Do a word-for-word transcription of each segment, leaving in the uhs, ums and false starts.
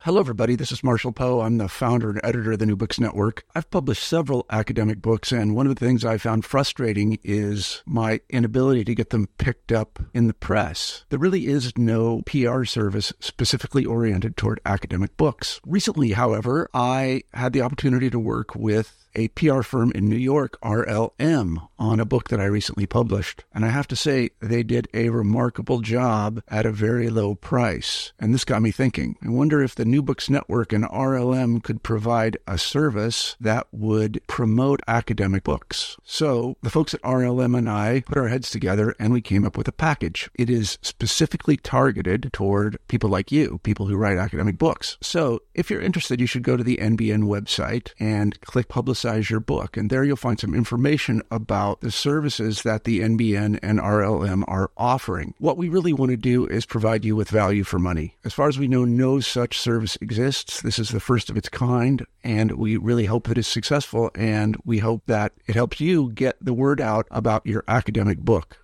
Hello, everybody. This is Marshall Poe. I'm the founder and editor of the New Books Network. I've published several academic books, and one of the things I found frustrating is my inability to get them picked up in the press. There really is no P R service specifically oriented toward academic books. Recently, however, I had the opportunity to work with a P R firm in New York, R L M, on a book that I recently published. And I have to say, they did a remarkable job at a very low price. And this got me thinking. I wonder if the New Books Network and R L M could provide a service that would promote academic books. So the folks at R L M and I put our heads together and we came up with a package. It is specifically targeted toward people like you, people who write academic books. So if you're interested, you should go to the N B N website and click Publicize your book. And there you'll find some information about the services that the N B N and R L M are offering. What we really want to do is provide you with value for money. As far as we know, no such service exists. This is the first of its kind, and we really hope that it's successful, and we hope that it helps you get the word out about your academic book.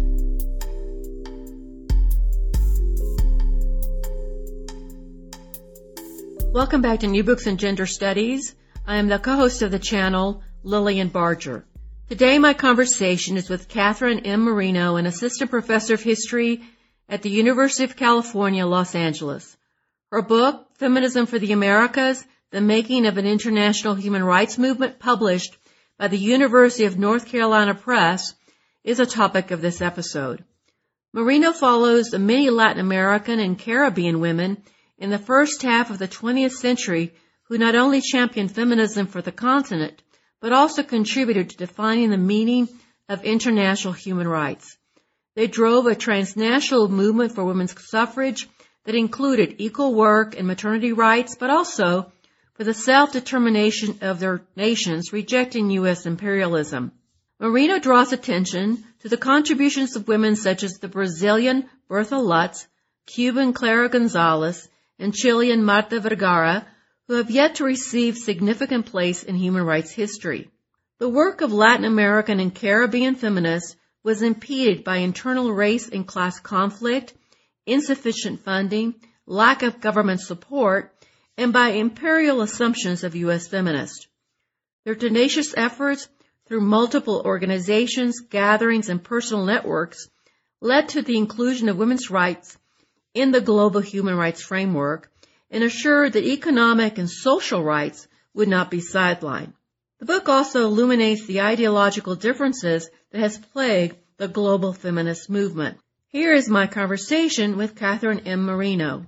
Welcome back to New Books in Gender Studies. I am the co-host of the channel, Lillian Barger. Today my conversation is with Catherine M. Marino, an assistant professor of history at the University of California, Los Angeles. Her book, Feminism for the Americas, The Making of an International Human Rights Movement, published by the University of North Carolina Press, is a topic of this episode. Marino follows the many Latin American and Caribbean women in the first half of the twentieth century who not only championed feminism for the continent, but also contributed to defining the meaning of international human rights. They drove a transnational movement for women's suffrage that included equal work and maternity rights, but also for the self-determination of their nations, rejecting U S imperialism. Marino draws attention to the contributions of women such as the Brazilian Bertha Lutz, Cuban Clara Gonzalez, and Chilean Marta Vergara, who have yet to receive significant place in human rights history. The work of Latin American and Caribbean feminists was impeded by internal race and class conflict, insufficient funding, lack of government support, and by imperial assumptions of U S feminists. Their tenacious efforts through multiple organizations, gatherings, and personal networks led to the inclusion of women's rights in the global human rights framework, and assured that economic and social rights would not be sidelined. The book also illuminates the ideological differences that has plagued the global feminist movement. Here is my conversation with Catherine M. Marino.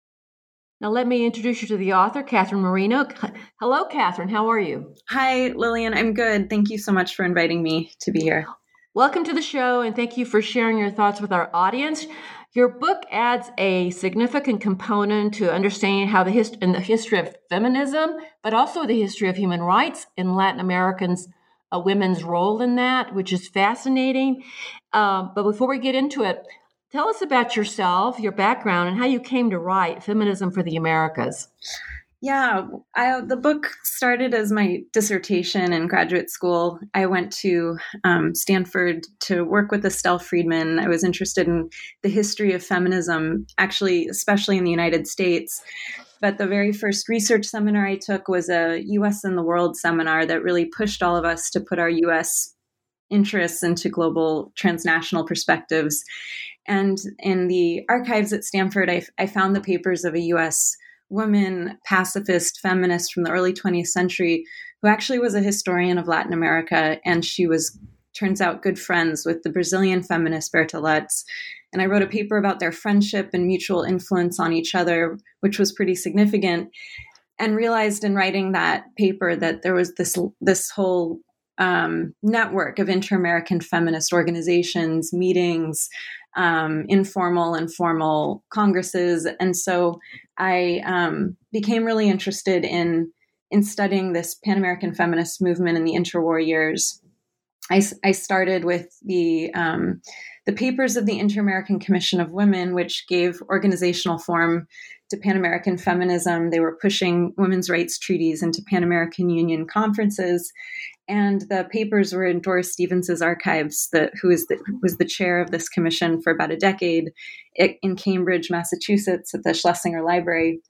Now let me introduce you to the author, Catherine Marino. Hello, Catherine. How are you? Hi, Lillian. I'm good. Thank you so much for inviting me to be here. Welcome to the show, and thank you for sharing your thoughts with our audience. Your book adds a significant component to understanding how the hist- in the history of feminism, but also the history of human rights in Latin Americans, uh, women's role in that, which is fascinating. Uh, but before we get into it, tell us about yourself, your background, and how you came to write Feminism for the Americas. Yeah, I, the book started as my dissertation in graduate school. I went to um, Stanford to work with Estelle Friedman. I was interested in the history of feminism, actually, especially in the United States. But the very first research seminar I took was a U S in the World seminar that really pushed all of us to put our U S interests into global transnational perspectives. And in the archives at Stanford, I, I found the papers of a U S woman, pacifist, feminist from the early twentieth century, who actually was a historian of Latin America. And she was, turns out, good friends with the Brazilian feminist Berta Lutz. And I wrote a paper about their friendship and mutual influence on each other, which was pretty significant, and realized in writing that paper that there was this, this whole um, network of inter-American feminist organizations, meetings, um, informal and formal congresses. And so I um, became really interested in, in studying this Pan-American feminist movement in the interwar years. I, I started with the um, the papers of the Inter-American Commission of Women, which gave organizational form to Pan-American feminism. They were pushing women's rights treaties into Pan-American Union conferences. And the papers were in Doris Stevens's archives, the, who is the, was the chair of this commission for about a decade in Cambridge, Massachusetts, at the Schlesinger Library.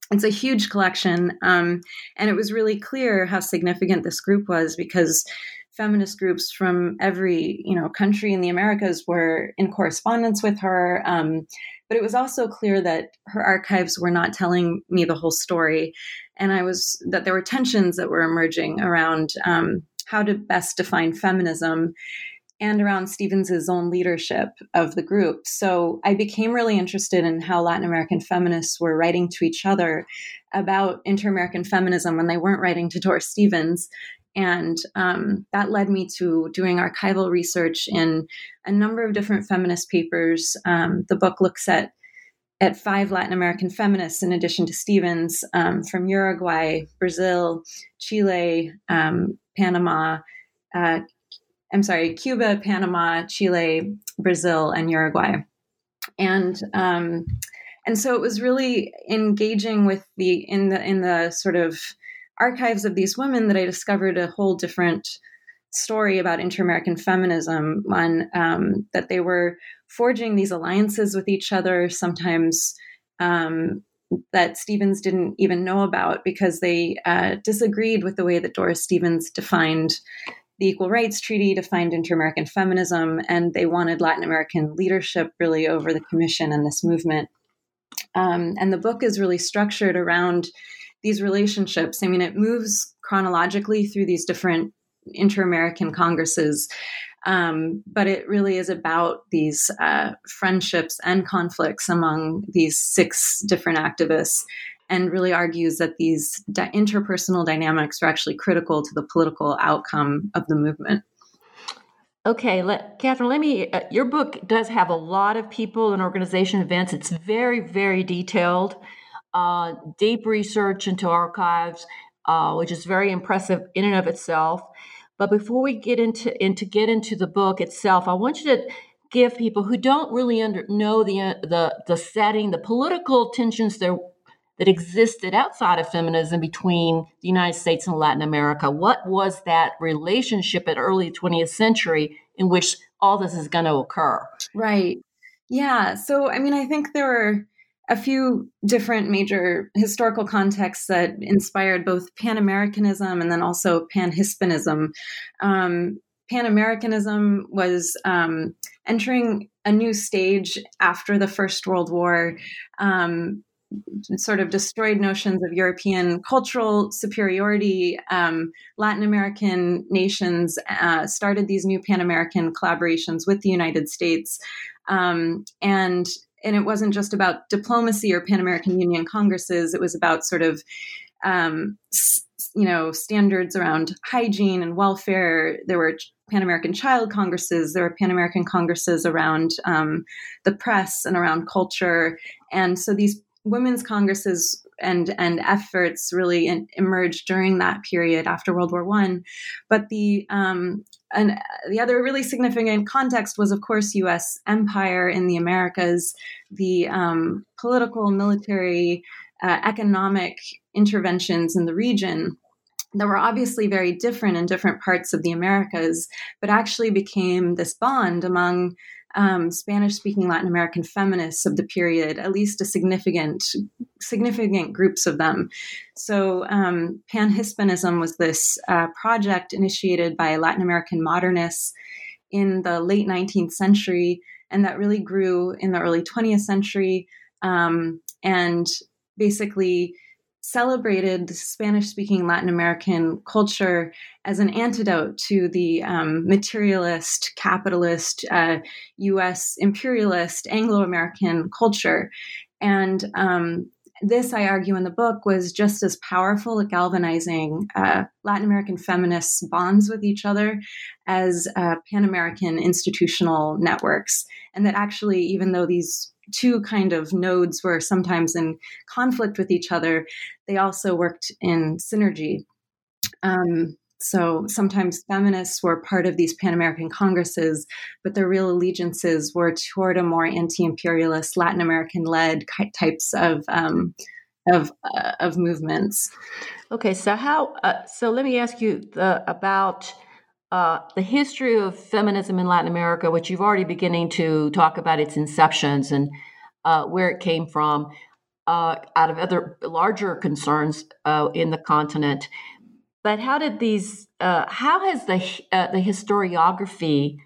it's a huge collection. Um, and it was really clear how significant this group was, because feminist groups from every, you know, country in the Americas were in correspondence with her. Um, but it was also clear that her archives were not telling me the whole story. And I was, that there were tensions that were emerging around um, how to best define feminism and around Stevens's own leadership of the group. So I became really interested in how Latin American feminists were writing to each other about inter-American feminism when they weren't writing to Doris Stevens. And um, that led me to doing archival research in a number of different feminist papers. Um, the book looks at at five Latin American feminists in addition to Stevens, um, from Uruguay, Brazil, Chile, um, Panama, uh, I'm sorry, Cuba, Panama, Chile, Brazil, and Uruguay. And um, and so it was really engaging with the in the in the sort of archives of these women that I discovered a whole different story about inter-American feminism, one um, that they were forging these alliances with each other, sometimes um, that Stevens didn't even know about, because they uh, disagreed with the way that Doris Stevens defined the Equal Rights Treaty, defined inter-American feminism, and they wanted Latin American leadership really over the commission and this movement. Um, and the book is really structured around these relationships. I mean, it moves chronologically through these different inter-American congresses, um, but it really is about these uh, friendships and conflicts among these six different activists, and really argues that these di- interpersonal dynamics are actually critical to the political outcome of the movement. Okay, let, Catherine, let me, uh, your book does have a lot of people and organization events. It's very, very detailed, uh, deep research into archives, uh, which is very impressive in and of itself. But before we get into, into get into the book itself, I want you to give people who don't really under, know the, the, the setting, the political tensions there that existed outside of feminism between the United States and Latin America. What was that relationship at early twentieth century in which all this is going to occur? Right. Yeah. So, I mean, I think there were a few different major historical contexts that inspired both Pan-Americanism and then also Pan-Hispanism. Um, Pan-Americanism was um, entering a new stage after the First World War. Um, sort of destroyed notions of European cultural superiority. Um, Latin American nations uh, started these new Pan-American collaborations with the United States. Um, and and it wasn't just about diplomacy or Pan-American Union congresses. It was about sort of, um, you know, standards around hygiene and welfare. There were Pan-American Child Congresses. There were Pan-American Congresses around um, the press and around culture. And so these women's congresses and and efforts really in, emerged during that period after World War One. But the um, and the other really significant context was, of course, U S empire in the Americas, the um, political, military, uh, economic interventions in the region that were obviously very different in different parts of the Americas, but actually became this bond among Um, Spanish-speaking Latin American feminists of the period, at least a significant, significant groups of them. So um, Pan-Hispanism was this uh, project initiated by Latin American modernists in the late nineteenth century, and that really grew in the early twentieth century, um, and basically celebrated the Spanish-speaking Latin American culture as an antidote to the um, materialist, capitalist, uh, U S imperialist, Anglo-American culture. And um, this, I argue in the book, was just as powerful at galvanizing uh, Latin American feminists' bonds with each other as uh, Pan-American institutional networks. And that actually, even though these two kind of nodes were sometimes in conflict with each other, they also worked in synergy. Um, so sometimes feminists were part of these Pan-American congresses, but their real allegiances were toward a more anti-imperialist, Latin American-led types of um, of uh, of movements. Okay, so how? Uh, so let me ask you the, about uh, the history of feminism in Latin America, which you've already beginning to talk about its inceptions and uh, where it came from. uh, out of other larger concerns uh, in the continent. But how did these? Uh, how has the uh, the historiography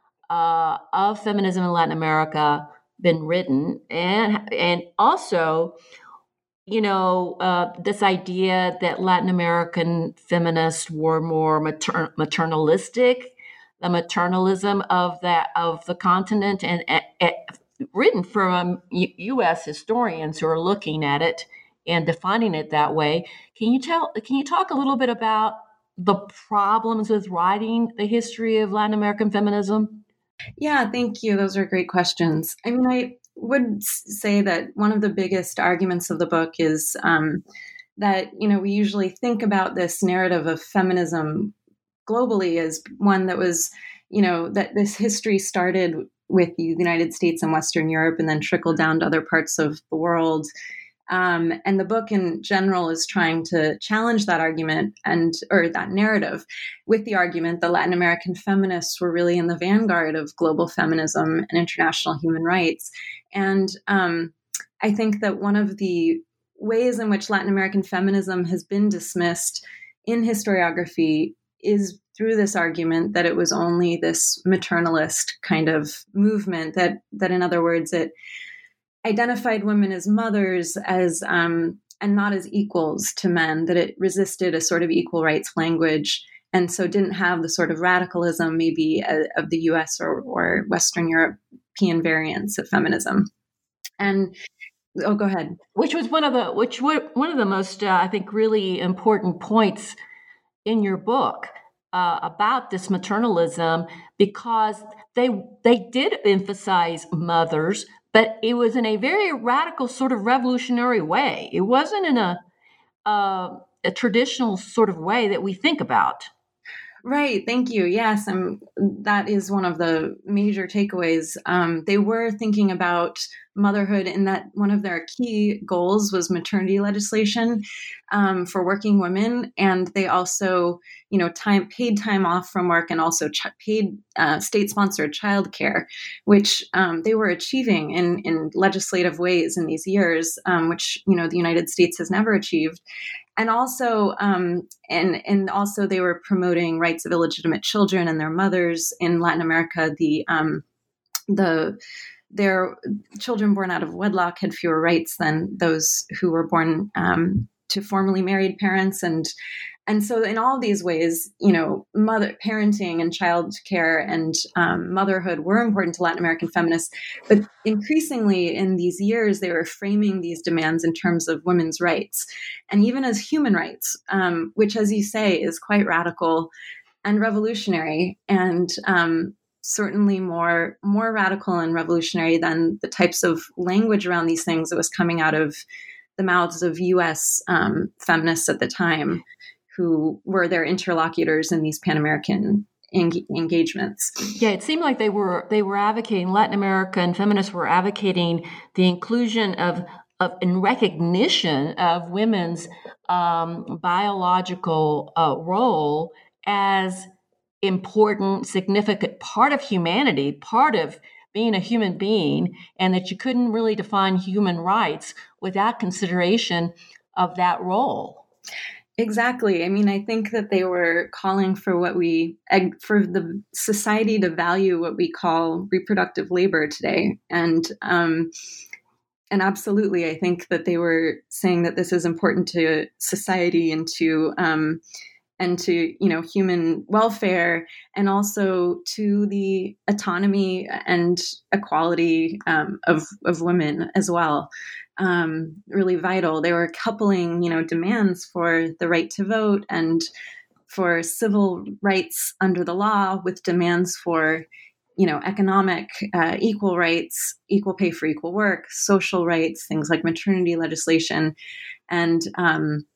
uh, of feminism in Latin America been written, and and also, you know, uh, this idea that Latin American feminists were more mater- maternalistic, the maternalism of that of the continent, and, and, and written from U- U.S. historians who are looking at it and defining it that way. Can you tell? Can you talk a little bit about the problems with writing the history of Latin American feminism? Yeah, thank you. Those are great questions. I mean, I would say that one of the biggest arguments of the book is um, that, you know, we usually think about this narrative of feminism globally as one that was, you know, that this history started with the United States and Western Europe and then trickled down to other parts of the world. Um, and the book in general is trying to challenge that argument and or that narrative with the argument that Latin American feminists were really in the vanguard of global feminism and international human rights. And um, I think that one of the ways in which Latin American feminism has been dismissed in historiography is through this argument that it was only this maternalist kind of movement, that that in other words, it identified women as mothers, as um, and not as equals to men, that it resisted a sort of equal rights language, and so didn't have the sort of radicalism maybe uh, of the U S or, or Western European variants of feminism. And oh, go ahead. Which was one of the which one of the most uh, I think really important points in your book uh, about this maternalism, because they they did emphasize mothers, but it was in a very radical sort of revolutionary way. It wasn't in a uh, a traditional sort of way that we think about. Right. Thank you. Yes. Um, that is one of the major takeaways. Um, they were thinking about motherhood in that one of their key goals was maternity legislation um, for working women. And they also, you know, time paid time off from work and also ch- paid uh, state-sponsored childcare, which um, they were achieving in, in legislative ways in these years, um, which, you know, the United States has never achieved. And also, um, and and also, they were promoting rights of illegitimate children and their mothers in Latin America. The um, the their children born out of wedlock had fewer rights than those who were born um, to formally married parents, and and so in all these ways, you know, mother parenting and child care and um, motherhood were important to Latin American feminists. But increasingly in these years, they were framing these demands in terms of women's rights and even as human rights, um, which, as you say, is quite radical and revolutionary, and um, certainly more more radical and revolutionary than the types of language around these things that was coming out of the mouths of U S um, feminists at the time, who were their interlocutors in these Pan-American en- engagements. Yeah, it seemed like they were they were advocating, Latin American feminists were advocating the inclusion of of in recognition of women's um, biological uh, role as important, significant part of humanity, part of being a human being, and that you couldn't really define human rights without consideration of that role. Exactly. I mean, I think that they were calling for what we, for the society to value what we call reproductive labor today. And, um, and absolutely, I think that they were saying that this is important to society and to, um, and to, you know, human welfare, and also to the autonomy and equality um, of, of women as well. Um, really vital. They were coupling, you know, demands for the right to vote and for civil rights under the law with demands for, you know, economic uh, equal rights, equal pay for equal work, social rights, things like maternity legislation, and um,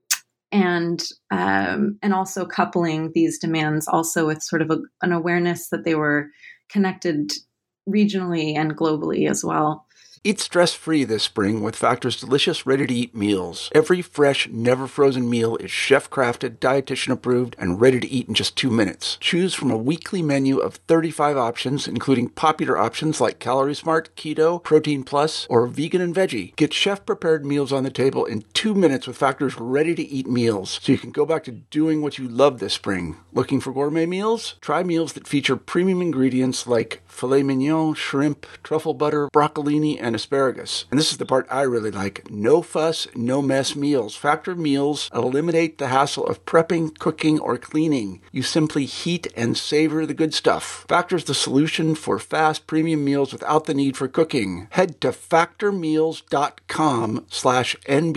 and um, and also coupling these demands also with sort of a, an awareness that they were connected regionally and globally as well. Eat stress-free this spring with Factor's delicious ready-to-eat meals. Every fresh, never-frozen meal is chef-crafted, dietitian-approved, and ready to eat in just two minutes. Choose from a weekly menu of thirty-five options, including popular options like Calorie Smart, Keto, Protein Plus, or Vegan and Veggie. Get chef-prepared meals on the table in two minutes with Factor's ready-to-eat meals, so you can go back to doing what you love this spring. Looking for gourmet meals? Try meals that feature premium ingredients like filet mignon, shrimp, truffle butter, broccolini, and asparagus. And this is the part I really like. No fuss, no mess meals. Factor meals eliminate the hassle of prepping, cooking, or cleaning. You simply heat and savor the good stuff. Factor's the solution for fast premium meals without the need for cooking. Head to factormeals.com slash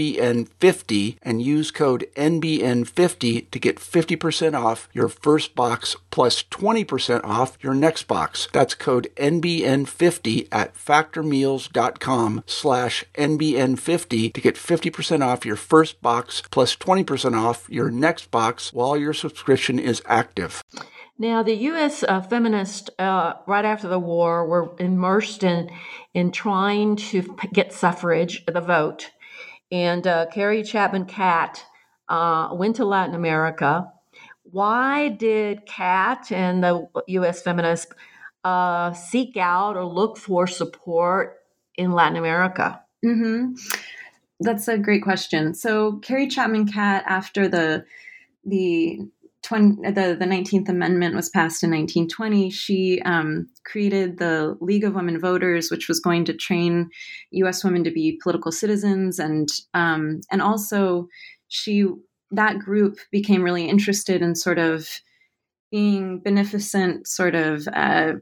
NBN50 and use code N B N fifty to get fifty percent off your first box plus twenty percent off your next box. That's code N B N fifty at factormeals.com slash NBN50 to get fifty percent off your first box plus twenty percent off your next box while your subscription is active. Now, the U S uh, feminists, uh, right after the war, were immersed in in trying to get suffrage, the vote. And uh, Carrie Chapman Catt uh, went to Latin America. Why did Catt and the U S feminists uh, seek out or look for support in Latin America? Mm-hmm. That's a great question. So Carrie Chapman Catt, after the the twenty, the the nineteenth Amendment was passed in nineteen twenty, she um, created the League of Women Voters, which was going to train U S women to be political citizens, and um, and also she that group became really interested in sort of being beneficent, sort of uh,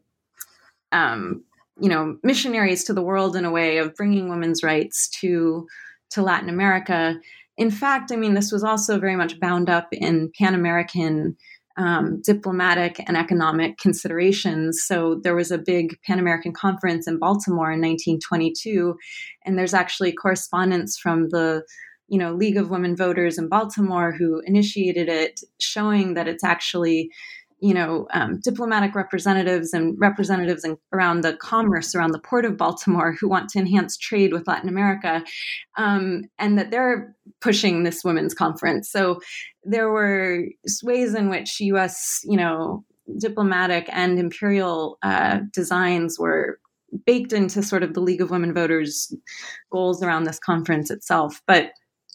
um, you know missionaries to the world in a way of bringing women's rights to to Latin America. In fact, I mean, this was also very much bound up in Pan-American um, diplomatic and economic considerations. So there was a big Pan-American conference in Baltimore in nineteen twenty-two, and there's actually correspondence from the you know, League of Women Voters in Baltimore who initiated it, showing that it's actually you know, um, diplomatic representatives and representatives in, around the commerce, around the port of Baltimore, who want to enhance trade with Latin America, um, and that they're pushing this women's conference. So there were ways in which U S, you know, diplomatic and imperial uh, designs were baked into sort of the League of Women Voters' goals around this conference itself. But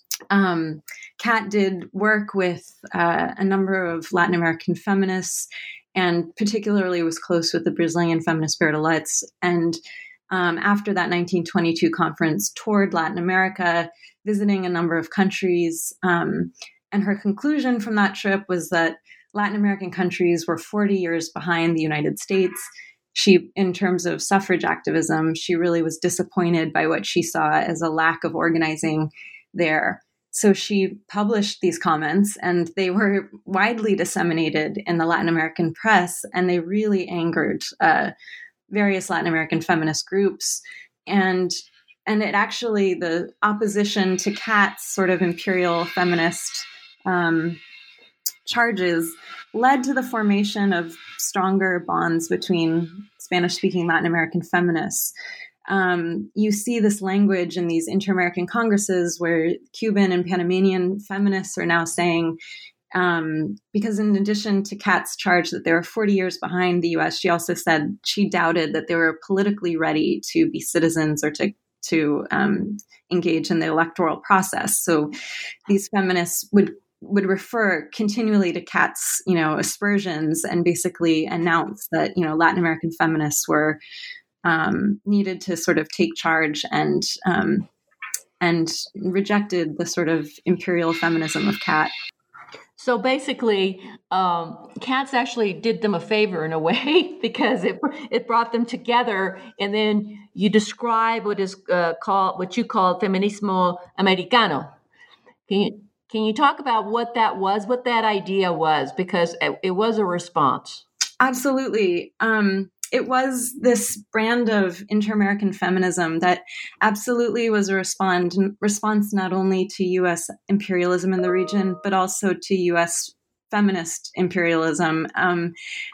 Um, Catt did work with uh, a number of Latin American feminists, and particularly was close with the Brazilian feminist Bertolettes. And um, after that nineteen twenty-two conference, toured Latin America, visiting a number of countries. Um, and her conclusion from that trip was that Latin American countries were forty years behind the United States. She, in terms of suffrage activism, she really was disappointed by what she saw as a lack of organizing there. So she published these comments, and they were widely disseminated in the Latin American press, and they really angered uh, various Latin American feminist groups. And and it actually, the opposition to Catt's sort of imperial feminist um, charges led to the formation of stronger bonds between Spanish-speaking Latin American feminists. Um, you see this language in these inter-American congresses where Cuban and Panamanian feminists are now saying, um, because in addition to Catt's charge that they were forty years behind the U S, she also said she doubted that they were politically ready to be citizens or to to um, engage in the electoral process. So these feminists would would refer continually to Catt's, you know, aspersions, and basically announce that, you know, Latin American feminists were Um, needed to sort of take charge, and um, and rejected the sort of imperial feminism of Catt. So basically, um, Catt's actually did them a favor in a way, because it it brought them together. And then you describe what is uh, called what you call feminismo americano. Can you can you talk about what that was, what that idea was, because it, it was a response? Absolutely. Um, It was this brand of inter-American feminism that absolutely was a respond, response not only to U S imperialism in the region, but also to U S feminist imperialism. Um,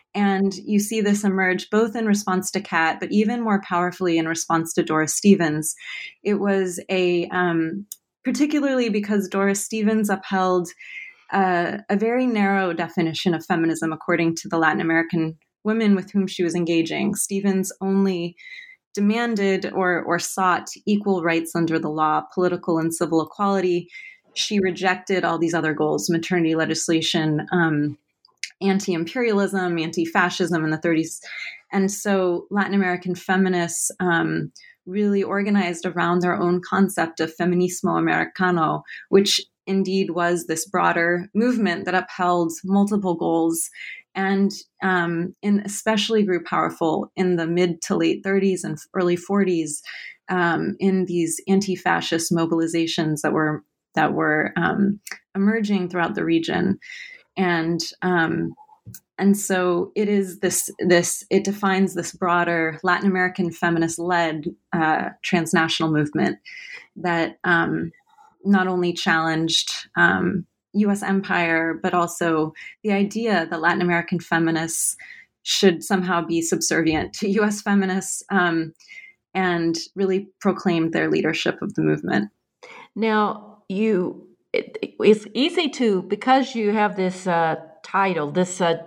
And you see this emerge both in response to Kat, but even more powerfully in response to Doris Stevens. It was a, um, particularly because Doris Stevens upheld uh, a very narrow definition of feminism according to the Latin American women with whom she was engaging. Stevens only demanded or, or sought equal rights under the law, political and civil equality. She rejected all these other goals, maternity legislation, um, anti-imperialism, anti-fascism in the thirties. And so Latin American feminists um, really organized around their own concept of feminismo americano, which indeed was this broader movement that upheld multiple goals and um, and especially grew powerful in the mid to late thirties and early forties um, in these anti-fascist mobilizations that were that were um, emerging throughout the region. And um, and so it is this this it defines this broader Latin American feminist-led uh, transnational movement that um, not only challenged um, U S empire, but also the idea that Latin American feminists should somehow be subservient to U S feminists, um, and really proclaimed their leadership of the movement. Now, you it, it's easy to, because you have this uh, title, this, uh,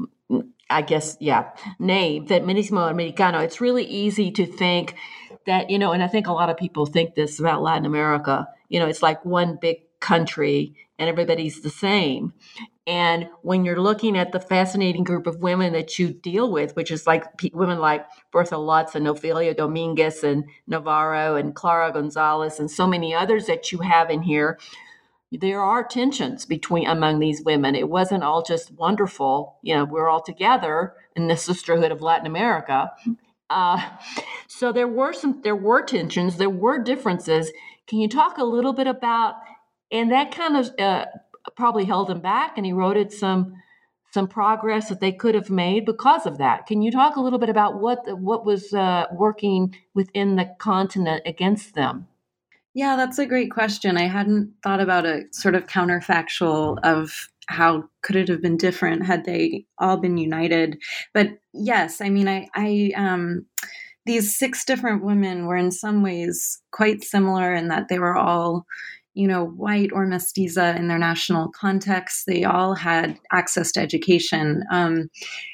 I guess, yeah, name, Feminismo Americano, it's really easy to think that, you know, and I think a lot of people think this about Latin America, you know, it's like one big country and everybody's the same. And when you're looking at the fascinating group of women that you deal with, which is like p- women like Bertha Lutz and Ofelia Dominguez and Navarro and Clara Gonzalez and so many others that you have in here, there are tensions between among these women. It wasn't all just wonderful. You know, we're all together in the sisterhood of Latin America. Uh, so there were some, there were tensions, there were differences. Can you talk a little bit about, and that kind of uh, probably held him back, and he eroded some some progress that they could have made because of that. Can you talk a little bit about what what was uh, working within the continent against them? Yeah, that's a great question. I hadn't thought about a sort of counterfactual of how could it have been different had they all been united. But yes, I mean, I, I um, these six different women were in some ways quite similar in that they were all, you know, white or mestiza in their national context. They all had access to education. Um,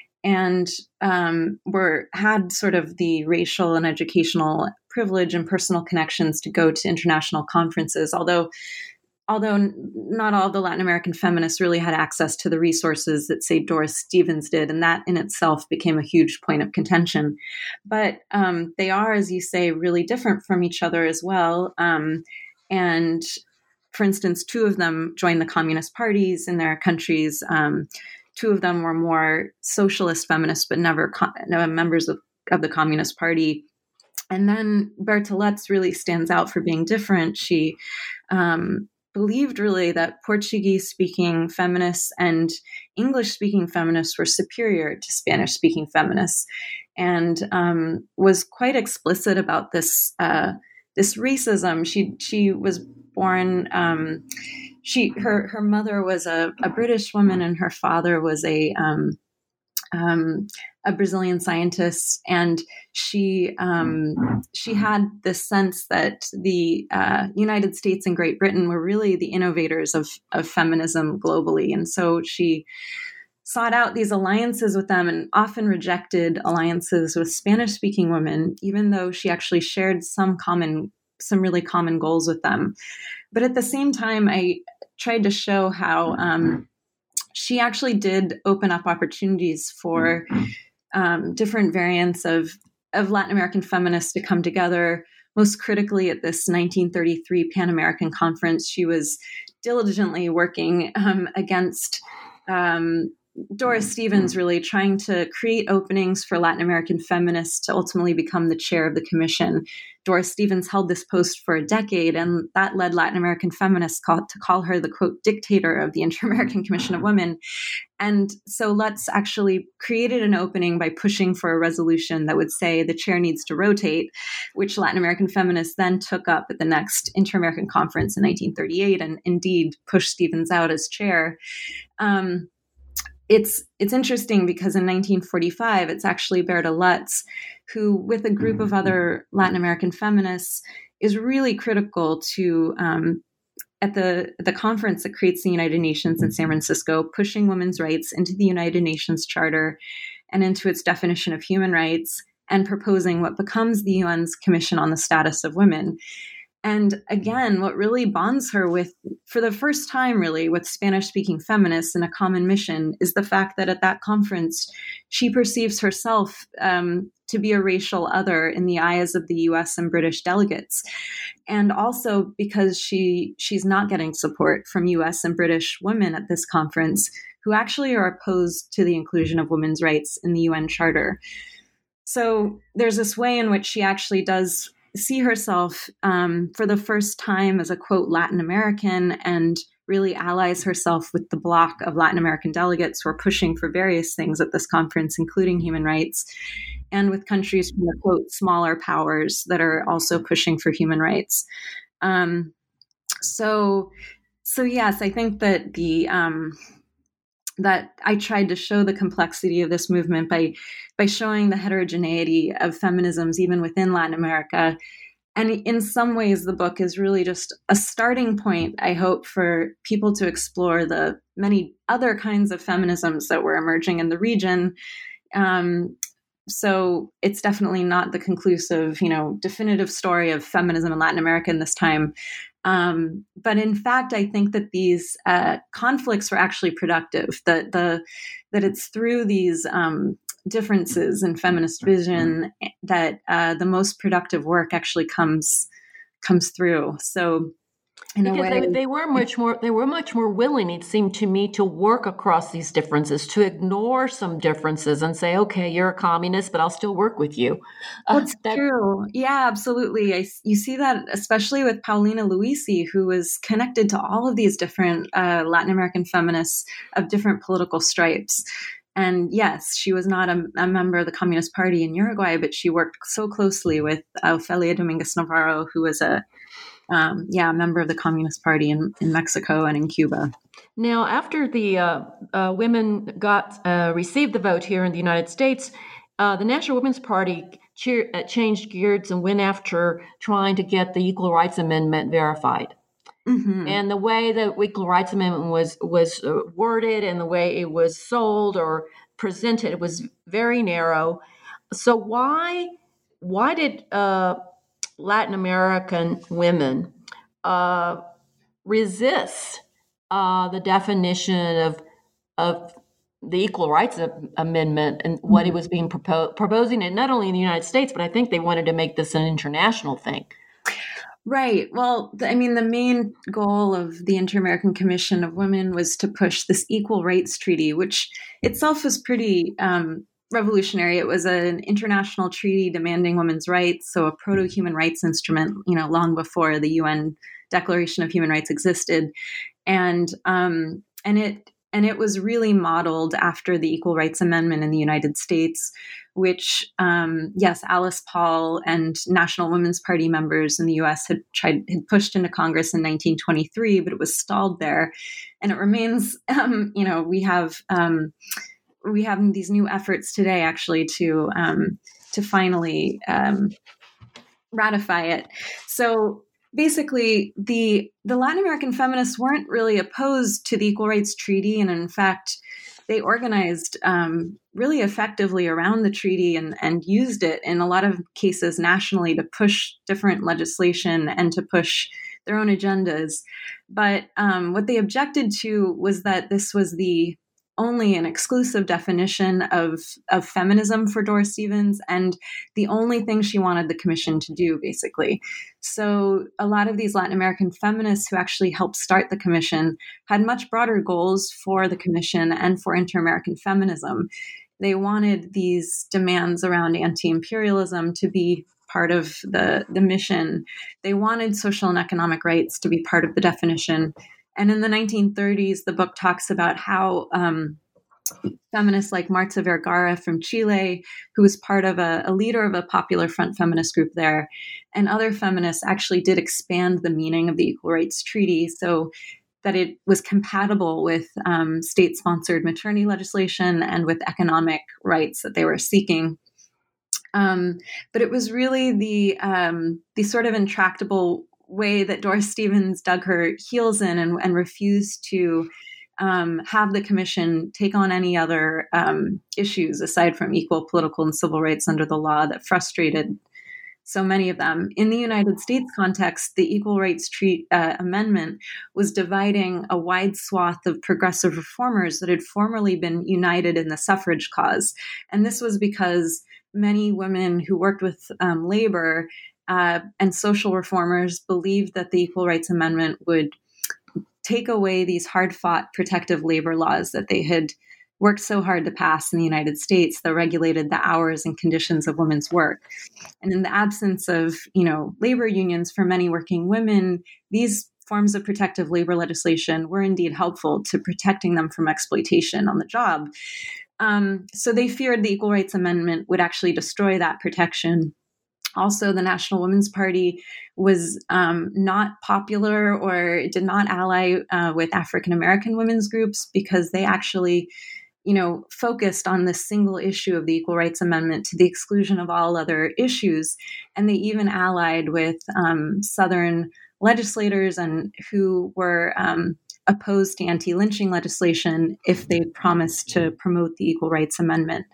and um, were had sort of the racial and educational privilege and personal connections to go to international conferences, although although not all of the Latin American feminists really had access to the resources that, say, Doris Stevens did, and that in itself became a huge point of contention. But um, they are, as you say, really different from each other as well. Um, and for instance, two of them joined the communist parties in their countries. Um, Two of them were more socialist feminists, but never co- no, members of, of the Communist Party. And then Bertha Lutz really stands out for being different. She um, believed really that Portuguese-speaking feminists and English-speaking feminists were superior to Spanish-speaking feminists, and um, was quite explicit about this uh, this racism. She she was born. Um, She her her mother was a, a British woman and her father was a um, um, a Brazilian scientist, and she um, she had this sense that the uh, United States and Great Britain were really the innovators of of feminism globally, and so she sought out these alliances with them and often rejected alliances with Spanish-speaking women, even though she actually shared some common some really common goals with them. But at the same time, I tried to show how um, she actually did open up opportunities for um, different variants of, of Latin American feminists to come together. Most critically, at this nineteen thirty-three Pan American Conference, she was diligently working um, against um, Doris Stevens, really trying to create openings for Latin American feminists to ultimately become the chair of the commission. Doris Stevens held this post for a decade, and that led Latin American feminists call, to call her the, quote, dictator of the Inter-American Commission of Women. And so Lutz actually created an opening by pushing for a resolution that would say the chair needs to rotate, which Latin American feminists then took up at the next Inter-American Conference in nineteen thirty-eight, and indeed pushed Stevens out as chair. Um, it's it's interesting because in nineteen forty-five, it's actually Berta Lutz who, with a group of other Latin American feminists, is really critical to um, at the the conference that creates the United Nations in San Francisco, pushing women's rights into the United Nations Charter and into its definition of human rights, and proposing what becomes the U N's Commission on the Status of Women. And again, what really bonds her with, for the first time really, with Spanish-speaking feminists in a common mission is the fact that at that conference, she perceives herself um, to be a racial other in the eyes of the U S and British delegates. And also because she she's not getting support from U S and British women at this conference who actually are opposed to the inclusion of women's rights in the U N Charter. So there's this way in which she actually does see herself um, for the first time as a, quote, Latin American, and really allies herself with the bloc of Latin American delegates who are pushing for various things at this conference, including human rights, and with countries from the, quote, smaller powers that are also pushing for human rights. Um, so, so yes, I think that the um, that I tried to show the complexity of this movement by by showing the heterogeneity of feminisms even within Latin America. And in some ways, the book is really just a starting point, I hope, for people to explore the many other kinds of feminisms that were emerging in the region. Um, so it's definitely not the conclusive, you know, definitive story of feminism in Latin America in this time. Um, but in fact, I think that these uh, conflicts were actually productive, that the that it's through these um, differences in feminist vision that uh, the most productive work actually comes comes through. So in because a way, they, they were much more they were much more willing, it seemed to me, to work across these differences, to ignore some differences and say, okay, you're a communist, but I'll still work with you. Uh, That's that, true. Yeah, absolutely. I, you see that especially with Paulina Luisi, who was connected to all of these different uh, Latin American feminists of different political stripes. And yes, she was not a, a member of the Communist Party in Uruguay, but she worked so closely with Ofelia Dominguez Navarro, who was a Um, yeah, a member of the Communist Party in, in Mexico and in Cuba. Now, after the uh, uh, women got uh, received the vote here in the United States, uh, the National Women's Party cheer, uh, changed gears and went after trying to get the Equal Rights Amendment verified. Mm-hmm. And the way the Equal Rights Amendment was was uh, worded and the way it was sold or presented was very narrow. So why why did uh, Latin American women uh, resist uh, the definition of of the Equal Rights Amendment and what it was being propo- proposing, and not only in the United States, but I think they wanted to make this an international thing. Right. Well, the, I mean, the main goal of the Inter-American Commission of Women was to push this Equal Rights Treaty, which itself was pretty um, revolutionary. It was an international treaty demanding women's rights, so a proto-human rights instrument, you know, long before the U N Declaration of Human Rights existed, and um, and it and it was really modeled after the Equal Rights Amendment in the United States, which um, yes, Alice Paul and National Women's Party members in the U S had tried had pushed into Congress in nineteen twenty-three, but it was stalled there, and it remains. Um, you know, we have. Um, We have these new efforts today, actually, to um, to finally um, ratify it. So basically, the the Latin American feminists weren't really opposed to the Equal Rights Treaty, and in fact, they organized um, really effectively around the treaty and, and used it in a lot of cases nationally to push different legislation and to push their own agendas. But um, what they objected to was that this was the only an exclusive definition of, of feminism for Dora Stevens, and the only thing she wanted the commission to do, basically. So a lot of these Latin American feminists who actually helped start the commission had much broader goals for the commission and for inter-American feminism. They wanted these demands around anti-imperialism to be part of the, the mission. They wanted social and economic rights to be part of the definition. And in the nineteen thirties, the book talks about how um, feminists like Marta Vergara from Chile, who was part of a, a leader of a Popular Front feminist group there, and other feminists actually did expand the meaning of the Equal Rights Treaty. So that it was compatible with um, state-sponsored maternity legislation and with economic rights that they were seeking. Um, but it was really the um, the sort of intractable way that Doris Stevens dug her heels in and, and refused to um, have the commission take on any other um, issues aside from equal political and civil rights under the law that frustrated so many of them. In the United States context, the Equal Rights Treat, uh, Amendment was dividing a wide swath of progressive reformers that had formerly been united in the suffrage cause. And this was because many women who worked with um, labor uh, and social reformers believed that the Equal Rights Amendment would take away these hard-fought protective labor laws that they had worked so hard to pass in the United States that regulated the hours and conditions of women's work. And in the absence of, you know, labor unions for many working women, these forms of protective labor legislation were indeed helpful to protecting them from exploitation on the job. Um, so they feared the Equal Rights Amendment would actually destroy that protection. Also, the National Women's Party was um, not popular or did not ally uh, with African American women's groups because they actually, you know, focused on this single issue of the Equal Rights Amendment to the exclusion of all other issues. And they even allied with um, Southern legislators and who were um, opposed to anti-lynching legislation if they promised to promote the Equal Rights Amendment.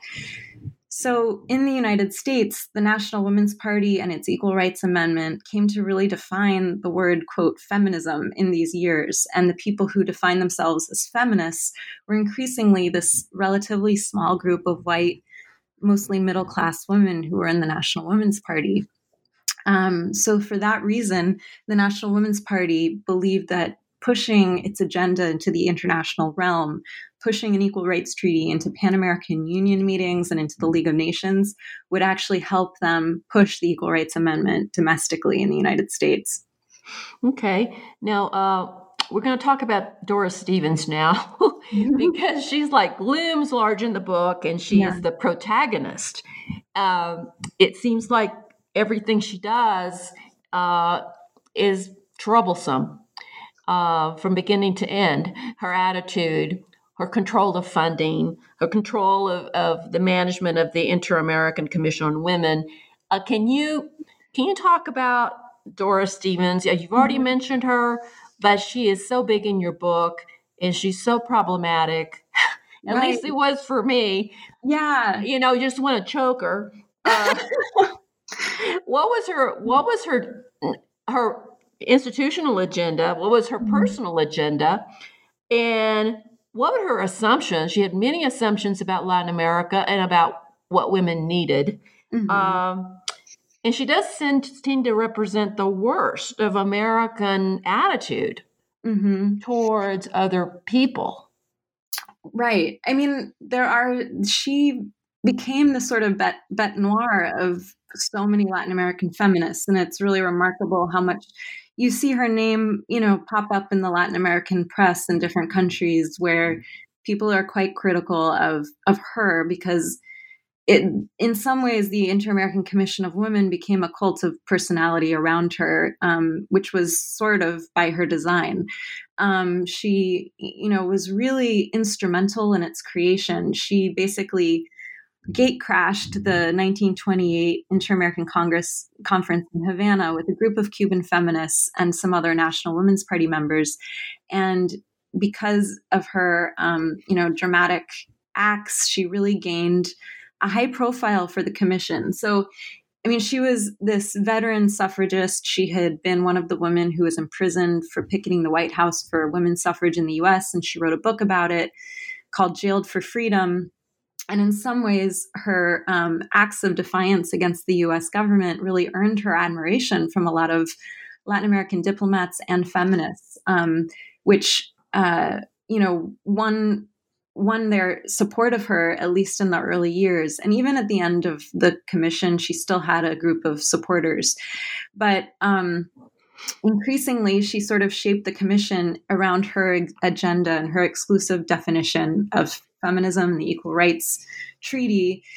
So in the United States, the National Women's Party and its Equal Rights Amendment came to really define the word, quote, feminism in these years. And the people who define themselves as feminists were increasingly this relatively small group of white, mostly middle-class women who were in the National Women's Party. Um, so for that reason, the National Women's Party believed that pushing its agenda into the international realm, pushing an equal rights treaty into Pan-American Union meetings and into the League of Nations would actually help them push the Equal Rights Amendment domestically in the United States. Okay. Now, uh, we're going to talk about Doris Stevens now because she's like looms large in the book and she yeah. is the protagonist. Um, it seems like everything she does uh, is troublesome. Uh, from beginning to end, her attitude, her control of funding, her control of, of the management of the Inter-American Commission on Women. Uh, can you can you talk about Doris Stevens? You've already mm-hmm. mentioned her, but she is so big in your book, and she's so problematic. At right. least it was for me. Yeah, you know, you just want to choke her. Uh, what was her? What was her? Her institutional agenda? What was her personal agenda? And what were her assumptions? She had many assumptions about Latin America and about what women needed. Mm-hmm. Um, and she does seem, seem to represent the worst of American attitude mm-hmm. towards other people. Right. I mean, there are, she became the sort of bête, bête noire of so many Latin American feminists. And it's really remarkable how much you see her name, you know, pop up in the Latin American press in different countries where people are quite critical of, of her because it, in some ways, the Inter-American Commission of Women became a cult of personality around her, um, which was sort of by her design. Um, she, you know, was really instrumental in its creation. She basically gate crashed the nineteen twenty-eight Inter-American Congress Conference in Havana with a group of Cuban feminists and some other National Women's Party members. And because of her, um, you know, dramatic acts, she really gained a high profile for the commission. So, I mean, she was this veteran suffragist. She had been one of the women who was imprisoned for picketing the White House for women's suffrage in the U S, and she wrote a book about it called Jailed for Freedom. And in some ways, her um, acts of defiance against the U S government really earned her admiration from a lot of Latin American diplomats and feminists, um, which, uh, you know, won, won their support of her, at least in the early years. And even at the end of the commission, she still had a group of supporters. But um, increasingly, she sort of shaped the commission around her agenda and her exclusive definition of feminism, the Equal Rights Treaty.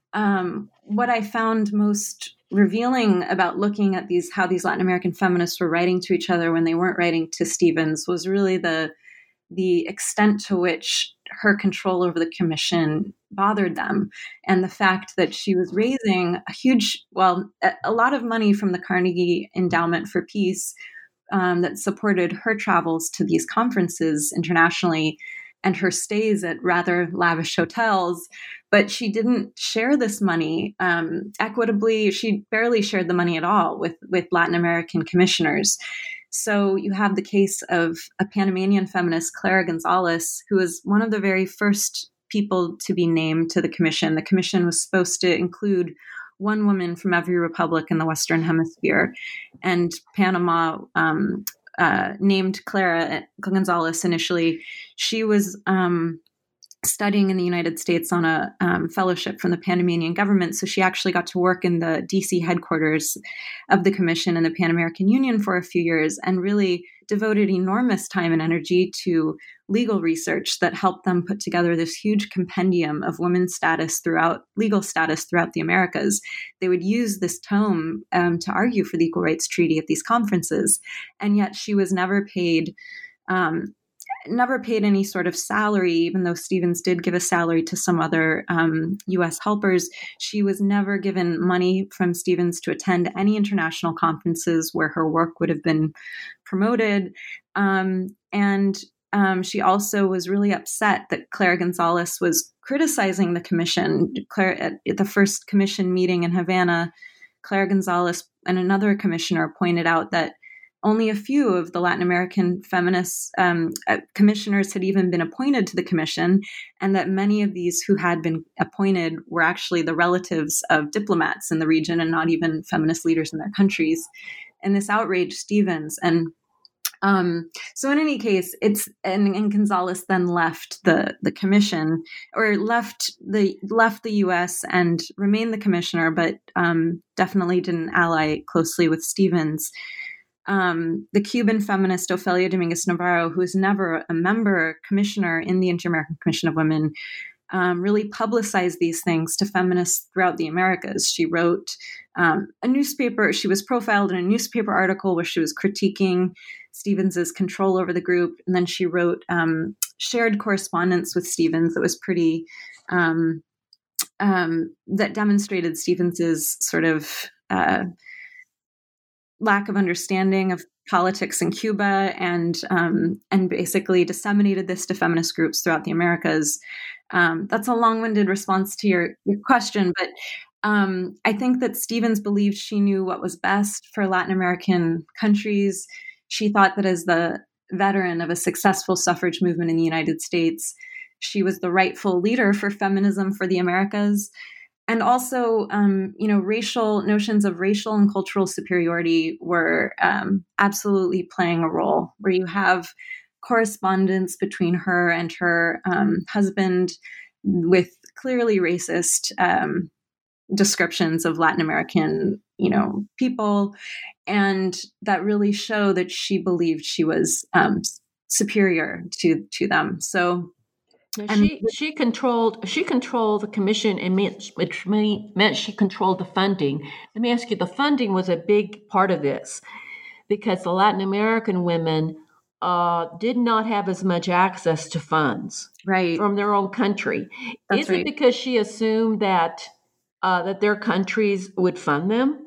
um, what I found most revealing about looking at these, how these Latin American feminists were writing to each other when they weren't writing to Stevens, was really the the extent to which her control over the commission bothered them, and the fact that she was raising a huge, well, a, a lot of money from the Carnegie Endowment for Peace um, that supported her travels to these conferences internationally and her stays at rather lavish hotels. But she didn't share this money um, equitably. She barely shared the money at all with, with Latin American commissioners. So you have the case of a Panamanian feminist, Clara Gonzalez, who was one of the very first people to be named to the commission. The commission was supposed to include one woman from every republic in the Western Hemisphere. And Panama um, uh, named Clara Gonzalez initially. She was um, studying in the United States on a um, fellowship from the Panamanian government. So she actually got to work in the D C headquarters of the commission in the Pan American Union for a few years, and really devoted enormous time and energy to legal research that helped them put together this huge compendium of women's status throughout, legal status throughout the Americas. They would use this tome um, to argue for the Equal Rights Treaty at these conferences. And yet she was never paid um, never paid any sort of salary, even though Stevens did give a salary to some other um, U S helpers. She was never given money from Stevens to attend any international conferences where her work would have been promoted. Um, and um, she also was really upset that Clara Gonzalez was criticizing the commission. Clara, at, at the first commission meeting in Havana, Clara Gonzalez and another commissioner pointed out that only a few of the Latin American feminist um, commissioners had even been appointed to the commission, and that many of these who had been appointed were actually the relatives of diplomats in the region and not even feminist leaders in their countries. And this outraged Stevens. And um, so in any case, it's and, and Gonzalez then left the the commission, or left the left the U S and remained the commissioner, but um, definitely didn't ally closely with Stevens. Um, the Cuban feminist Ofelia Dominguez Navarro, who was never a member commissioner in the Inter-American Commission of Women, um, really publicized these things to feminists throughout the Americas. She wrote um, a newspaper, she was profiled in a newspaper article where she was critiquing Stevens's control over the group. And then she wrote um, shared correspondence with Stevens that was pretty, um, um, that demonstrated Stevens's sort of uh, lack of understanding of politics in Cuba, and um, and basically disseminated this to feminist groups throughout the Americas. Um, that's a long-winded response to your, your question, but um, I think that Stevens believed she knew what was best for Latin American countries. She thought that as the veteran of a successful suffrage movement in the United States, she was the rightful leader for feminism for the Americas. And also, um, you know, racial notions of racial and cultural superiority were um, absolutely playing a role, where you have correspondence between her and her um, husband with clearly racist um, descriptions of Latin American, you know, people. And that really show that she believed she was um, superior to, to them. So Now she she controlled she controlled the commission, and meant, which meant she controlled the funding. Let me ask you: the funding was a big part of this, because the Latin American women uh, did not have as much access to funds right. from their own country. That's Is right. it because she assumed that uh, that their countries would fund them?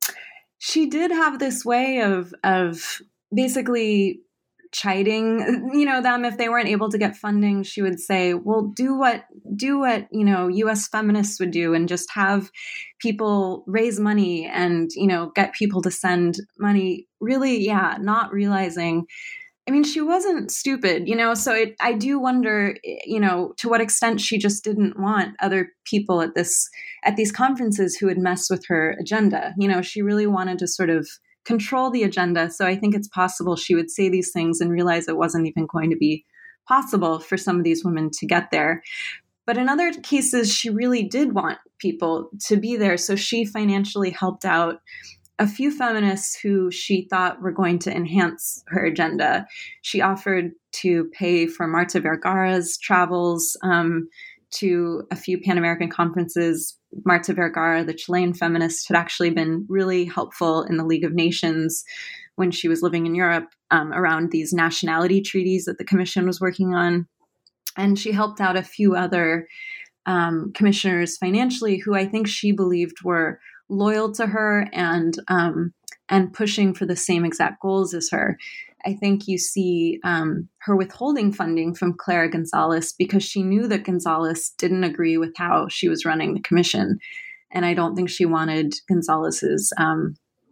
She did have this way of of basically chiding, you know, them if they weren't able to get funding. She would say, well, do what, do what, you know, U S feminists would do, and just have people raise money and, you know, get people to send money. Really, yeah, not realizing, I mean, she wasn't stupid, you know, so it, I do wonder, you know, to what extent she just didn't want other people at this, at these conferences who would mess with her agenda. You know, she really wanted to sort of control the agenda. So I think it's possible she would say these things and realize it wasn't even going to be possible for some of these women to get there. But in other cases, she really did want people to be there. So she financially helped out a few feminists who she thought were going to enhance her agenda. She offered to pay for Marta Vergara's travels um, to a few Pan-American conferences. Marta Vergara, the Chilean feminist, had actually been really helpful in the League of Nations when she was living in Europe um, around these nationality treaties that the Commission was working on. And she helped out a few other um, commissioners financially who I think she believed were loyal to her and um, and pushing for the same exact goals as her. I think you see um, her withholding funding from Clara Gonzalez because she knew that Gonzalez didn't agree with how she was running the commission. And I don't think she wanted Gonzalez's, um,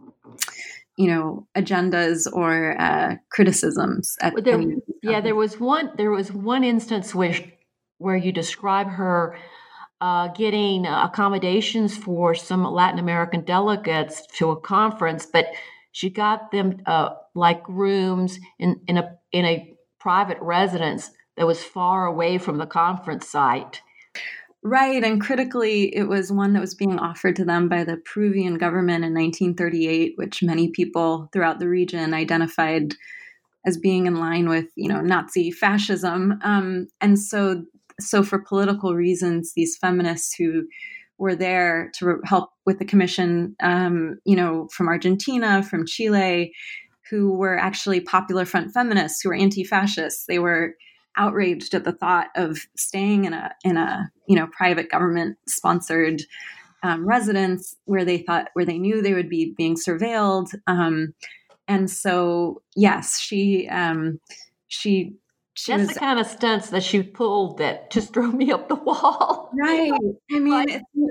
you know, agendas or uh, criticisms. At there, any yeah, there was one. There was one instance where where you describe her uh, getting accommodations for some Latin American delegates to a conference, but she got them uh, like rooms in, in a in a private residence that was far away from the conference site. Right. And critically, it was one that was being offered to them by the Peruvian government in nineteen thirty-eight, which many people throughout the region identified as being in line with, you know, Nazi fascism. Um, and so, so for political reasons, these feminists who were there to re- help with the commission, um, you know, from Argentina, from Chile, who were actually Popular Front feminists, who were anti-fascists. They were outraged at the thought of staying in a in a you know private government sponsored um, residence where they thought where they knew they would be being surveilled. Um, and so, yes, she um, she. She That's was, the kind of stunts that she pulled that just drove me up the wall. Right. I mean,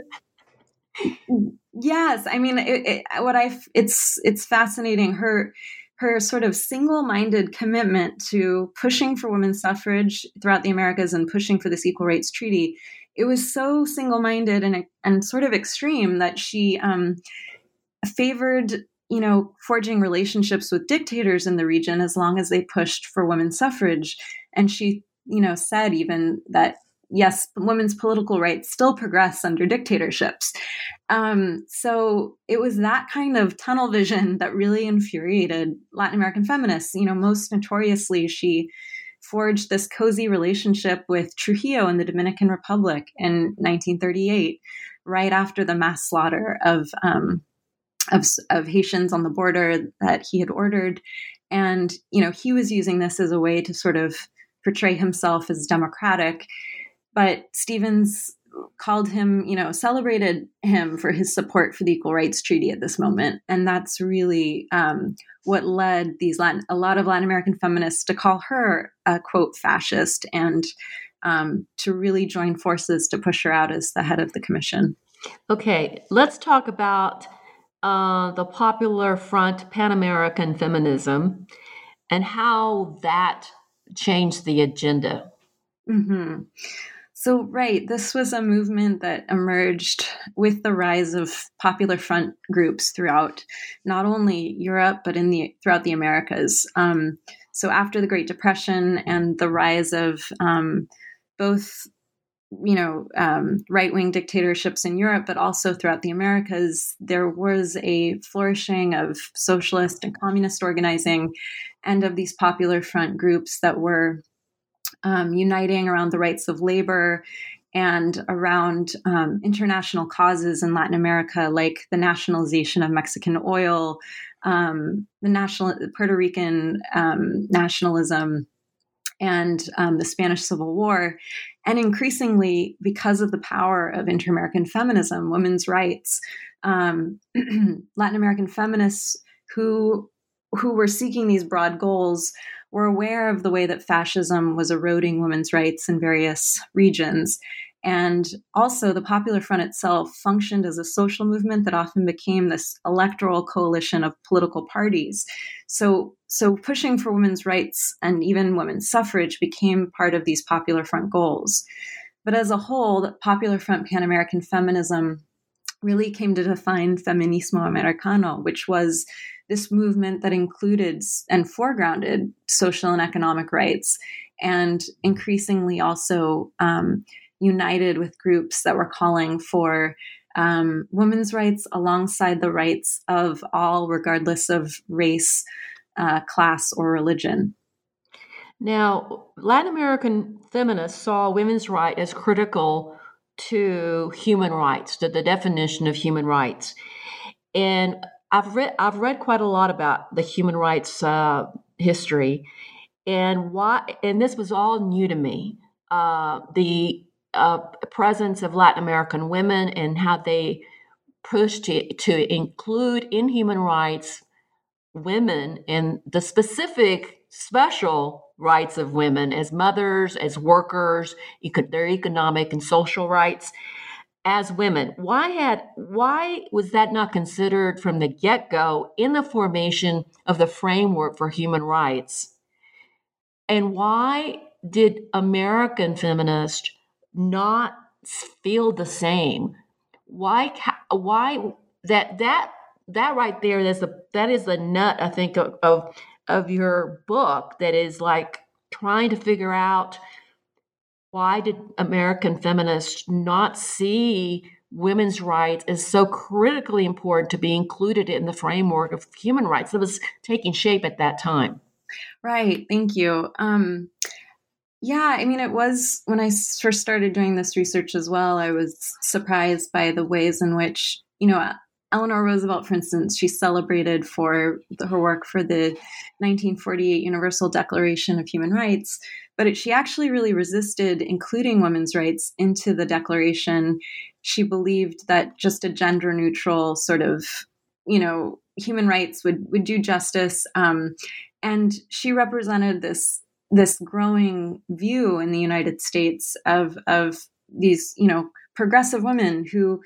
it's, yes. I mean, it, it, what I it's it's fascinating. Her her sort of single-minded commitment to pushing for women's suffrage throughout the Americas and pushing for this equal rights treaty. It was so single-minded and and sort of extreme that she um, favored, you know, forging relationships with dictators in the region as long as they pushed for women's suffrage. And she, you know, said even that, yes, women's political rights still progress under dictatorships. Um, so it was that kind of tunnel vision that really infuriated Latin American feminists. You know, most notoriously, she forged this cozy relationship with Trujillo in the Dominican Republic in nineteen thirty-eight, right after the mass slaughter of um, Of, of Haitians on the border that he had ordered. And, you know, he was using this as a way to sort of portray himself as democratic. But Stevens called him, you know, celebrated him for his support for the Equal Rights Treaty at this moment. And that's really um, what led these Latin, a lot of Latin American feminists to call her a, quote, fascist and um, to really join forces to push her out as the head of the commission. Okay, let's talk about Uh, the Popular Front Pan-American Feminism and how that changed the agenda. Mm-hmm. So, right, this was a movement that emerged with the rise of Popular Front groups throughout not only Europe, but in the throughout the Americas. Um, so after the Great Depression and the rise of um, both you know, um, right-wing dictatorships in Europe, but also throughout the Americas, there was a flourishing of socialist and communist organizing and of these Popular Front groups that were um, uniting around the rights of labor and around um, international causes in Latin America, like the nationalization of Mexican oil, um, the national Puerto Rican um, nationalism, and um, the Spanish Civil War. And increasingly, because of the power of inter-American feminism, women's rights, um, Latin American feminists who who were seeking these broad goals were aware of the way that fascism was eroding women's rights in various regions. And also, the Popular Front itself functioned as a social movement that often became this electoral coalition of political parties. So, so pushing for women's rights and even women's suffrage became part of these Popular Front goals. But as a whole, the Popular Front Pan-American feminism really came to define Feminismo Americano, which was this movement that included and foregrounded social and economic rights, and increasingly also um, united with groups that were calling for um, women's rights alongside the rights of all, regardless of race, uh, class, or religion. Now, Latin American feminists saw women's rights as critical to human rights, to the definition of human rights. And I've read I've read quite a lot about the human rights uh, history, and why. And this was all new to me. Uh, the uh, presence of Latin American women and how they pushed to, to include in human rights women and the specific special rights of women as mothers, as workers, eco- their economic and social rights as women. Why had why was that not considered from the get-go in the formation of the framework for human rights? And why did American feminists not feel the same? Why why that that that right there, that's a that is the nut, I think, of, of of your book, that is like trying to figure out, why did American feminists not see women's rights as so critically important to be included in the framework of human rights that was taking shape at that time? Right. Thank you. Um, yeah, I mean, it was when I first started doing this research as well, I was surprised by the ways in which, you know, Eleanor Roosevelt, for instance, she celebrated for her work for the nineteen forty-eight Universal Declaration of Human Rights, but it, she actually really resisted including women's rights into the Declaration. She believed that just a gender neutral sort of, you know, human rights would, would do justice. Um, and she represented this this growing view in the United States of of these, you know, progressive women who,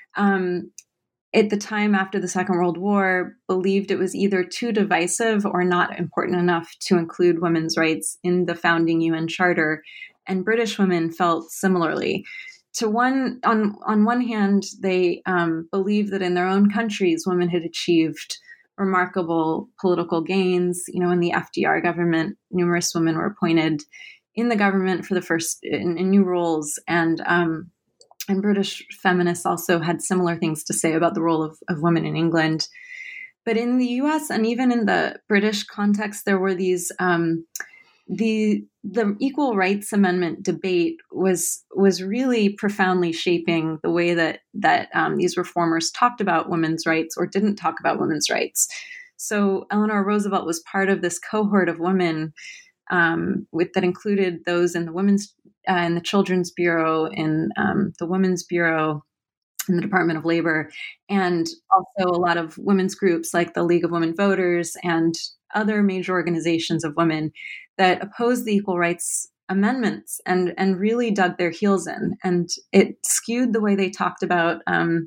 um, at the time after the Second World War, believed it was either too divisive or not important enough to include women's rights in the founding U N Charter. And British women felt similarly. To one, on on one hand, they um, believed that in their own countries, women had achieved remarkable political gains. You know, in the F D R government, numerous women were appointed in the government for the first in, in new roles, and um, and British feminists also had similar things to say about the role of, of women in England. But in the U S and even in the British context, there were these um, the the Equal Rights Amendment debate was was really profoundly shaping the way that that um, these reformers talked about women's rights or didn't talk about women's rights. So Eleanor Roosevelt was part of this cohort of women um, with that included those in the women's uh, in the Children's Bureau, in um, the Women's Bureau, in the Department of Labor, and also a lot of women's groups like the League of Women Voters and other major organizations of women that opposed the Equal Rights Amendments and, and really dug their heels in. And it skewed the way they talked about um,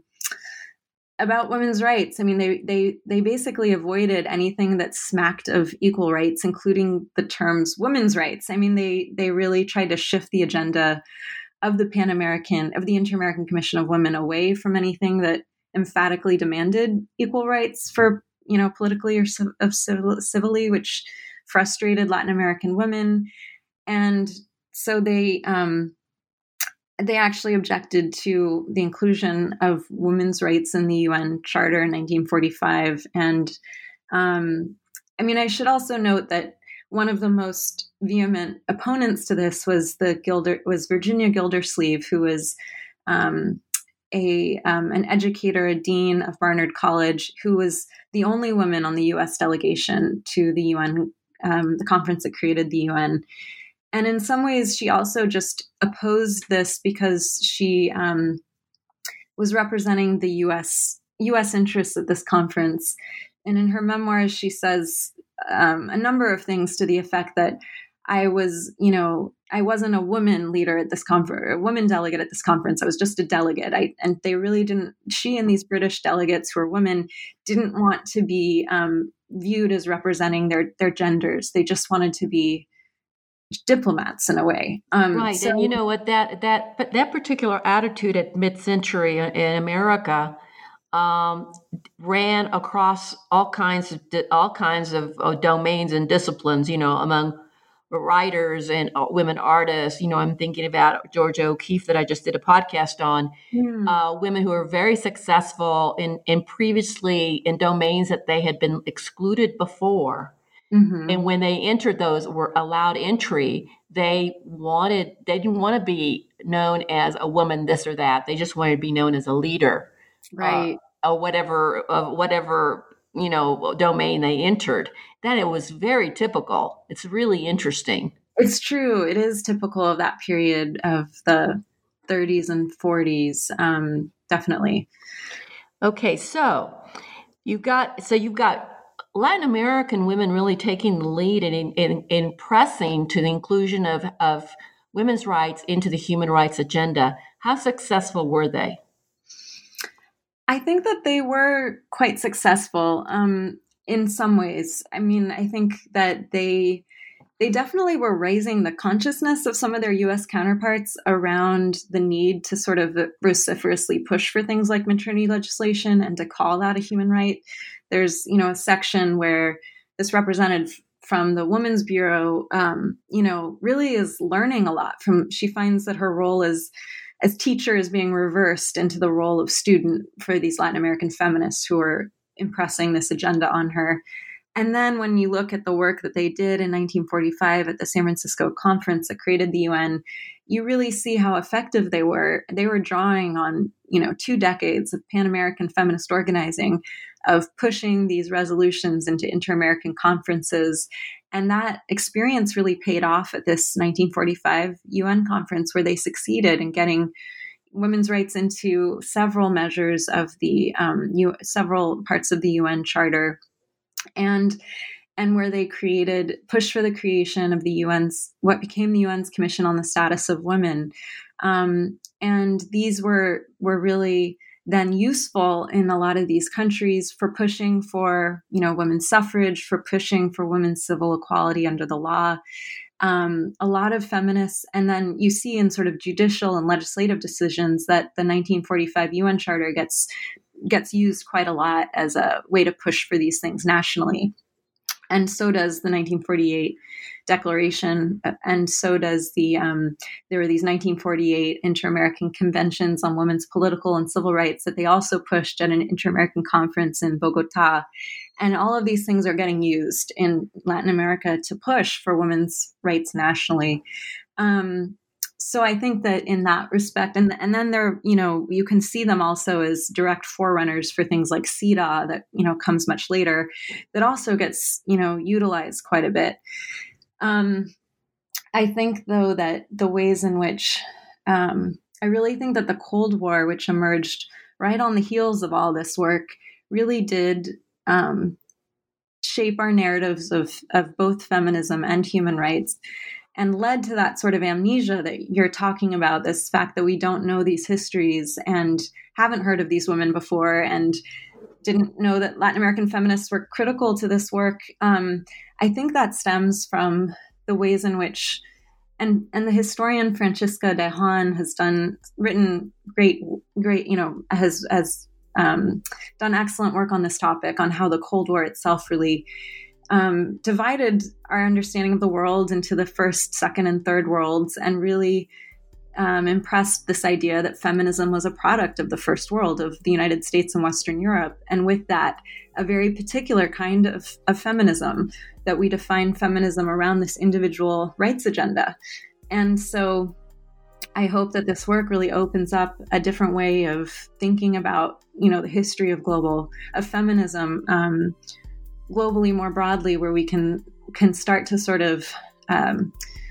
about women's rights. I mean, they they they basically avoided anything that smacked of equal rights, including the terms women's rights. I mean, they they really tried to shift the agenda of the Pan-American, of the Inter-American Commission of Women away from anything that emphatically demanded equal rights for, you know, politically or of civil, civilly, which frustrated Latin American women. And so they um, they actually objected to the inclusion of women's rights in the U N Charter in nineteen forty-five. And um, I mean, I should also note that one of the most vehement opponents to this was the Gilder was Virginia Gildersleeve, who was um, a um, an educator, a dean of Barnard College, who was the only woman on the U S delegation to the U N, um, the conference that created the U N. And in some ways, she also just opposed this because she um, was representing the U S U S interests at this conference. And in her memoirs, she says um, a number of things to the effect that I was, you know, I wasn't a woman leader at this conference, a woman delegate at this conference. I was just a delegate. I, and they really didn't, she and these British delegates who were women didn't want to be um, viewed as representing their, their genders. They just wanted to be diplomats in a way. Um, right. So, and you know what, that, that, but that particular attitude at mid-century in America um, ran across all kinds of, all kinds of, of domains and disciplines, you know, among writers and women artists. You know, I'm thinking about Georgia O'Keeffe that I just did a podcast on, mm. uh, women who are very successful in, in previously in domains that they had been excluded before. Mm-hmm. And when they entered those, were allowed entry, they wanted, they didn't want to be known as a woman, this or that. They just wanted to be known as a leader. Right. Uh, or whatever, uh, whatever, you know, domain they entered. That it was very typical. It's really interesting. It's true. It is typical of that period of the thirties and forties. Um, definitely. Okay. So you've got, so you've got Latin American women really taking the lead in, in, in pressing to the inclusion of, of women's rights into the human rights agenda. How successful were they? I think that they were quite successful um, in some ways. I mean, I think that they they definitely were raising the consciousness of some of their U S counterparts around the need to sort of vociferously push for things like maternity legislation and to call that a human right. There's, you know, a section where this representative from the Women's Bureau, um, you know, really is learning a lot from, she finds that her role as, as teacher is being reversed into the role of student for these Latin American feminists who are impressing this agenda on her. And then when you look at the work that they did in nineteen forty-five at the San Francisco conference that created the U N, you really see how effective they were. They were drawing on, you know, two decades of Pan-American feminist organizing, of pushing these resolutions into inter-American conferences. And that experience really paid off at this nineteen forty-five U N conference, where they succeeded in getting women's rights into several measures of the um, U- several parts of the U N Charter. And and where they created, pushed for the creation of the U N's, what became the U N's Commission on the Status of Women. Um, and these were were really then useful in a lot of these countries for pushing for, you know, women's suffrage, for pushing for women's civil equality under the law. Um, a lot of feminists, and then you see in sort of judicial and legislative decisions that the nineteen forty-five U N Charter gets gets used quite a lot as a way to push for these things nationally. And so does the nineteen forty-eight Declaration, and so does the, um, there were these nineteen forty-eight Inter-American Conventions on Women's Political and Civil Rights that they also pushed at an Inter-American conference in Bogota. And all of these things are getting used in Latin America to push for women's rights nationally. Um, so I think that in that respect, and and then they're, you know, you can see them also as direct forerunners for things like C E D A that, you know, comes much later, that also gets, you know, utilized quite a bit. Um, I think, though, that the ways in which um, I really think that the Cold War, which emerged right on the heels of all this work, really did um, shape our narratives of, of both feminism and human rights, and led to that sort of amnesia that you're talking about, this fact that we don't know these histories and haven't heard of these women before and didn't know that Latin American feminists were critical to this work. Um, I think that stems from the ways in which, and and the historian Francisca de Haan has done, written great, great, you know, has, has um, done excellent work on this topic, on how the Cold War itself really Um, divided our understanding of the world into the first, second, and third worlds, and really um, impressed this idea that feminism was a product of the first world, of the United States and Western Europe. And with that, a very particular kind of, of feminism, that we define feminism around this individual rights agenda. And so I hope that this work really opens up a different way of thinking about, you know, the history of global, of feminism, um, globally more broadly, where we can can start to sort of um,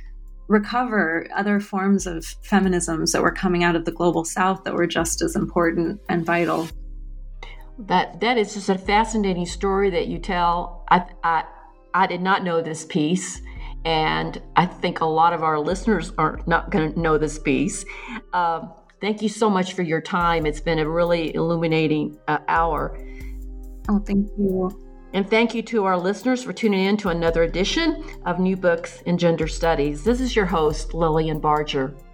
recover other forms of feminisms that were coming out of the global South that were just as important and vital. That that is just a fascinating story that you tell. I I, I did not know this piece, and I think a lot of our listeners are not going to know this piece. Um, thank you so much for your time. It's been a really illuminating uh, hour. Oh, thank you. And thank you to our listeners for tuning in to another edition of New Books in Gender Studies. This is your host, Lillian Barger.